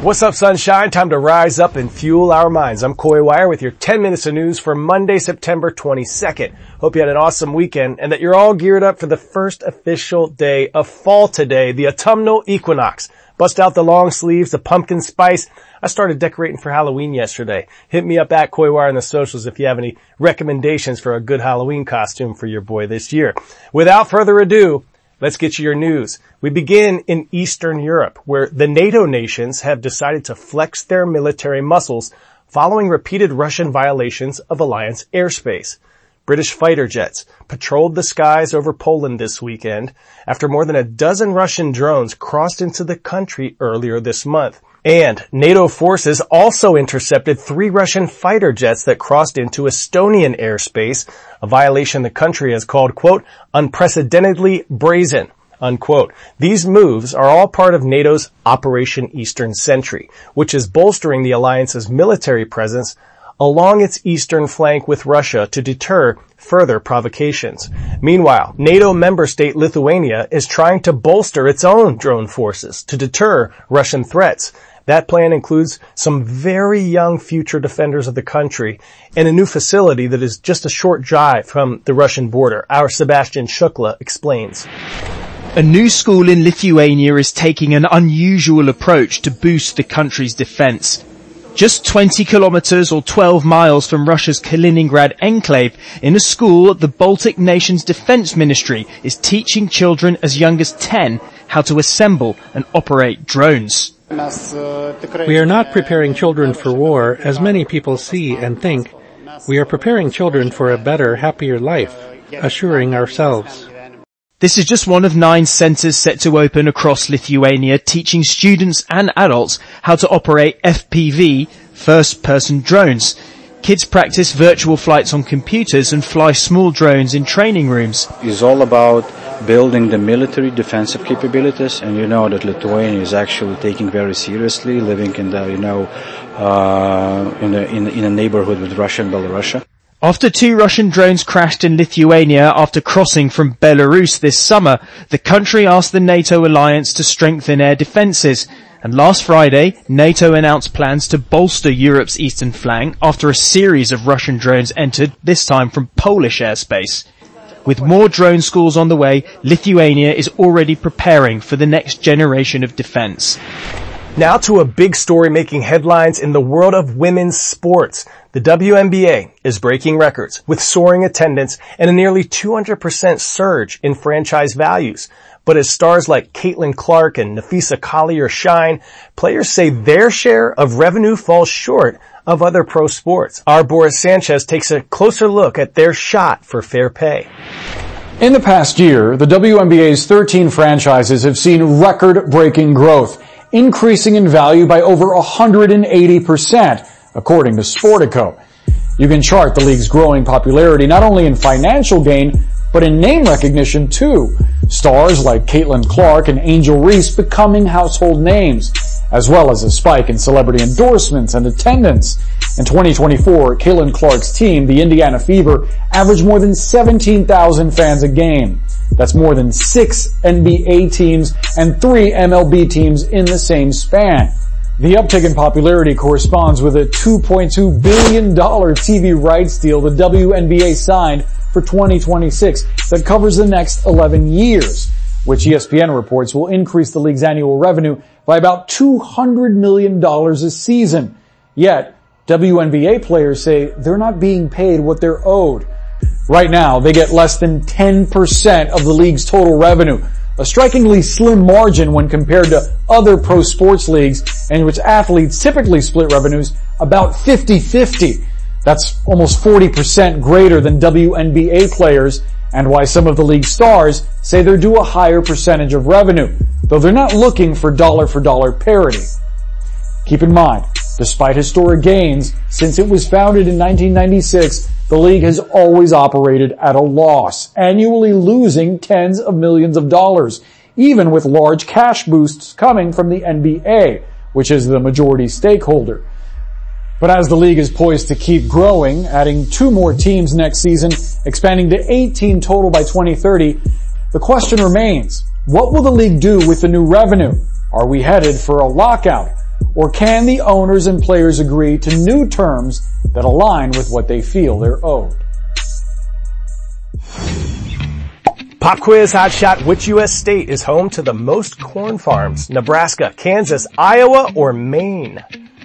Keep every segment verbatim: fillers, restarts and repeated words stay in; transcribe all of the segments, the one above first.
What's up, sunshine? Time to rise up and fuel our minds. I'm Coy Wire with your ten minutes of news for Monday, September twenty-second. Hope you had an awesome weekend and that you're all geared up for the first official day of fall today, the autumnal equinox. Bust out the long sleeves, the pumpkin spice. I started decorating for Halloween yesterday. Hit me up at Coy Wire on the socials if you have any recommendations for a good Halloween costume for your boy this year. Without further ado, let's get you your news. We begin in Eastern Europe, where the NATO nations have decided to flex their military muscles following repeated Russian violations of Alliance airspace. British fighter jets patrolled the skies over Poland this weekend after more than a dozen Russian drones crossed into the country earlier this month. And NATO forces also intercepted three Russian fighter jets that crossed into Estonian airspace, a violation the country has called, quote, unprecedentedly brazen, unquote. These moves are all part of NATO's Operation Eastern Sentry, which is bolstering the alliance's military presence along its eastern flank with Russia to deter further provocations. Meanwhile, NATO member state Lithuania is trying to bolster its own drone forces to deter Russian threats. That plan includes some very young future defenders of the country and a new facility that is just a short drive from the Russian border. Our Sebastian Shukla explains. A new school in Lithuania is taking an unusual approach to boost the country's defense. Just twenty kilometers or twelve miles from Russia's Kaliningrad enclave, in a school, the Baltic nation's defense ministry is teaching children as young as ten how to assemble and operate drones. We are not preparing children for war, as many people see and think. We are preparing children for a better, happier life, assuring ourselves. This is just one of nine centres set to open across Lithuania, teaching students and adults how to operate F P V, first-person drones. Kids practice virtual flights on computers and fly small drones in training rooms. It's all about building the military defensive capabilities, and you know that Lithuania is actually taking very seriously, living in the, you know, uh, in a, in, in a neighborhood with Russia and Belarus. After two Russian drones crashed in Lithuania after crossing from Belarus this summer, the country asked the NATO alliance to strengthen air defences. And last Friday, NATO announced plans to bolster Europe's eastern flank after a series of Russian drones entered, this time from Polish airspace. With more drone schools on the way, Lithuania is already preparing for the next generation of defence. Now to a big story making headlines in the world of women's sports. The W N B A is breaking records with soaring attendance and a nearly two hundred percent surge in franchise values. But as stars like Caitlin Clark and Napheesa Collier shine, players say their share of revenue falls short of other pro sports. Our Boris Sanchez takes a closer look at their shot for fair pay. In the past year, the W N B A's thirteen franchises have seen record-breaking growth, increasing in value by over one hundred eighty percent, according to Sportico. You can chart the league's growing popularity not only in financial gain, but in name recognition too. Stars like Caitlin Clark and Angel Reese becoming household names, as well as a spike in celebrity endorsements and attendance. In twenty twenty-four, Caitlin Clark's team, the Indiana Fever, averaged more than seventeen thousand fans a game. That's more than six N B A teams and three M L B teams in the same span. The uptick in popularity corresponds with a two point two billion dollars T V rights deal the W N B A signed for twenty twenty-six that covers the next eleven years, which E S P N reports will increase the league's annual revenue by about two hundred million dollars a season. Yet, W N B A players say they're not being paid what they're owed. Right now, they get less than ten percent of the league's total revenue, a strikingly slim margin when compared to other pro sports leagues in which athletes typically split revenues about fifty fifty. That's almost forty percent greater than W N B A players, and why some of the league stars say they're due a higher percentage of revenue, though they're not looking for dollar-for-dollar parity. Keep in mind, despite historic gains, since it was founded in nineteen ninety-six, the league has always operated at a loss, annually losing tens of millions of dollars, even with large cash boosts coming from the N B A, which is the majority stakeholder. But as the league is poised to keep growing, adding two more teams next season, expanding to eighteen total by twenty thirty, the question remains, what will the league do with the new revenue? Are we headed for a lockout? Or can the owners and players agree to new terms that align with what they feel they're owed? Pop quiz hot shot. Which U S state is home to the most corn farms? Nebraska, Kansas, Iowa, or Maine?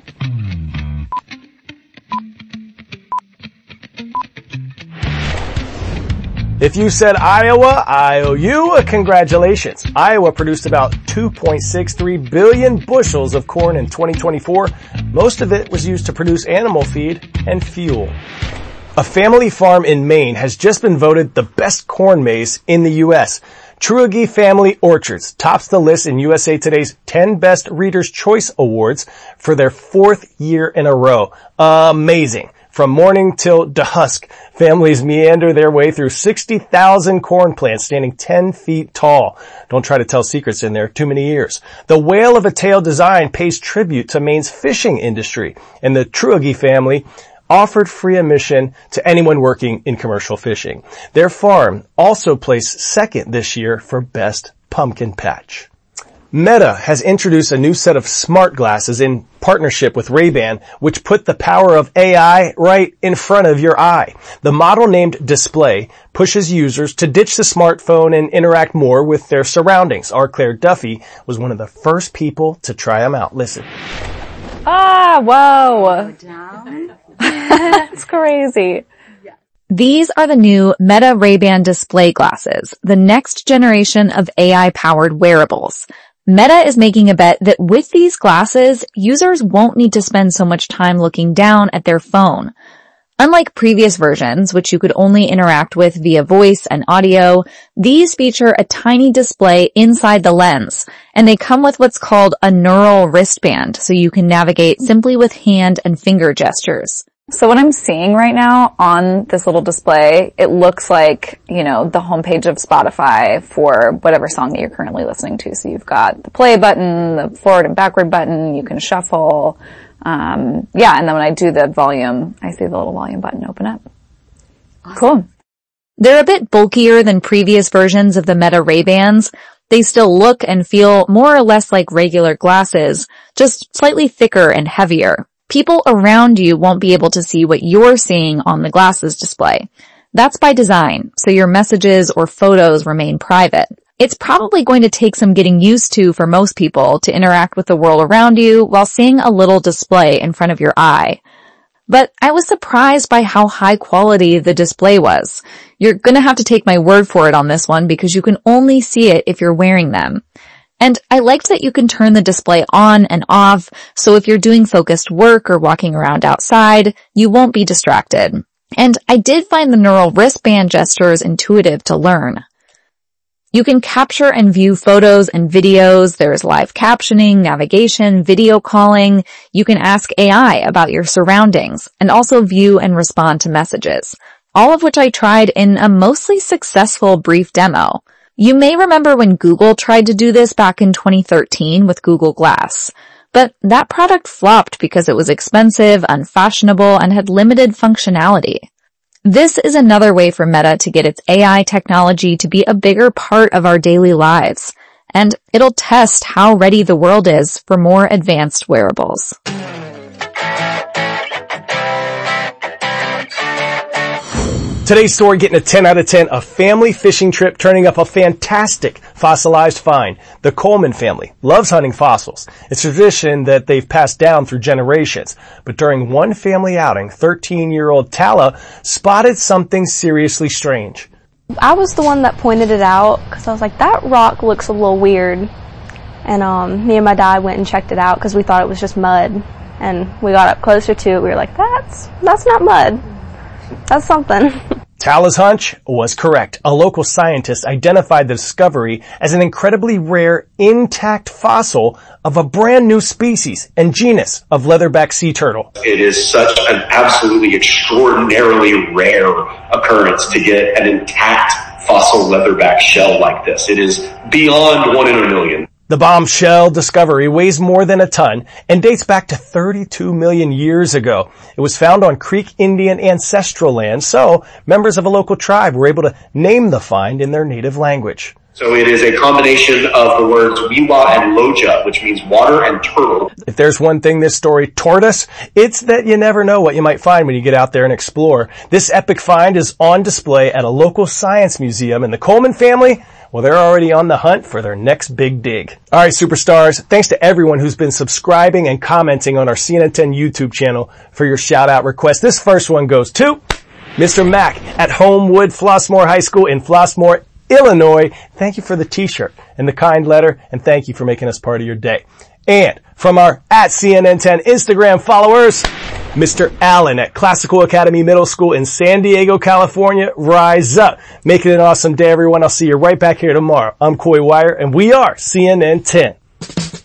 If you said Iowa, I owe you a congratulations. Iowa produced about two point six three billion bushels of corn in twenty twenty-four. Most of it was used to produce animal feed and fuel. A family farm in Maine has just been voted the best corn maze in the U S. Truagy Family Orchards tops the list in U S A Today's ten Best Reader's Choice Awards for their fourth year in a row. Amazing. From morning till dusk, families meander their way through sixty thousand corn plants standing ten feet tall. Don't try to tell secrets in there, too many ears. The whale of a tail design pays tribute to Maine's fishing industry, and the Truagy family offered free admission to anyone working in commercial fishing. Their farm also placed second this year for Best Pumpkin Patch. Meta has introduced a new set of smart glasses in partnership with Ray-Ban, which put the power of A I right in front of your eye. The model named Display pushes users to ditch the smartphone and interact more with their surroundings. R. Claire Duffy was one of the first people to try them out. Listen. Ah, whoa. That's crazy. These are the new Meta Ray-Ban Display glasses, the next generation of A I-powered wearables. Meta is making a bet that with these glasses, users won't need to spend so much time looking down at their phone. Unlike previous versions, which you could only interact with via voice and audio, these feature a tiny display inside the lens, and they come with what's called a neural wristband, so you can navigate simply with hand and finger gestures. So what I'm seeing right now on this little display, it looks like, you know, the homepage of Spotify for whatever song that you're currently listening to. So you've got the play button, the forward and backward button, you can shuffle. Um, yeah, and then when I do the volume, I see the little volume button open up. Awesome. Cool. They're a bit bulkier than previous versions of the Meta Ray-Bans. They still look and feel more or less like regular glasses, just slightly thicker and heavier. People around you won't be able to see what you're seeing on the glasses display. That's by design, so your messages or photos remain private. It's probably going to take some getting used to for most people to interact with the world around you while seeing a little display in front of your eye. But I was surprised by how high quality the display was. You're gonna have to take my word for it on this one because you can only see it if you're wearing them. And I liked that you can turn the display on and off, so if you're doing focused work or walking around outside, you won't be distracted. And I did find the neural wristband gestures intuitive to learn. You can capture and view photos and videos. There's live captioning, navigation, video calling. You can ask A I about your surroundings and also view and respond to messages, all of which I tried in a mostly successful brief demo. You may remember when Google tried to do this back in twenty thirteen with Google Glass, but that product flopped because it was expensive, unfashionable, and had limited functionality. This is another way for Meta to get its A I technology to be a bigger part of our daily lives, and it'll test how ready the world is for more advanced wearables. Today's story getting a ten out of ten, a family fishing trip turning up a fantastic fossilized find. The Coleman family loves hunting fossils. It's a tradition that they've passed down through generations. But during one family outing, thirteen-year-old Tala spotted something seriously strange. I was the one that pointed it out because I was like, that rock looks a little weird. And um, me and my dad went and checked it out because we thought it was just mud. And we got up closer to it. We were like, that's, that's not mud. That's something. Tala's hunch was correct. A local scientist identified the discovery as an incredibly rare, intact fossil of a brand new species and genus of leatherback sea turtle. It is such an absolutely extraordinarily rare occurrence to get an intact fossil leatherback shell like this. It is beyond one in a million. The bombshell discovery weighs more than a ton and dates back to thirty-two million years ago. It was found on Creek Indian ancestral land, so members of a local tribe were able to name the find in their native language. So it is a combination of the words Wiwa and Loja, which means water and turtle. If there's one thing this story taught us, it's that you never know what you might find when you get out there and explore. This epic find is on display at a local science museum, and the Coleman family, well, they're already on the hunt for their next big dig. All right, superstars, thanks to everyone who's been subscribing and commenting on our C N N ten YouTube channel for your shout-out requests. This first one goes to Mister Mack at Homewood Flossmoor High School in Flossmoor, Illinois. Thank you for the t-shirt and the kind letter, and thank you for making us part of your day. And from our at C N N ten Instagram followers, Mister Allen at Classical Academy Middle School in San Diego, California. Rise up. Make it an awesome day, everyone. I'll see you right back here tomorrow. I'm Coy Wire, and we are C N N ten.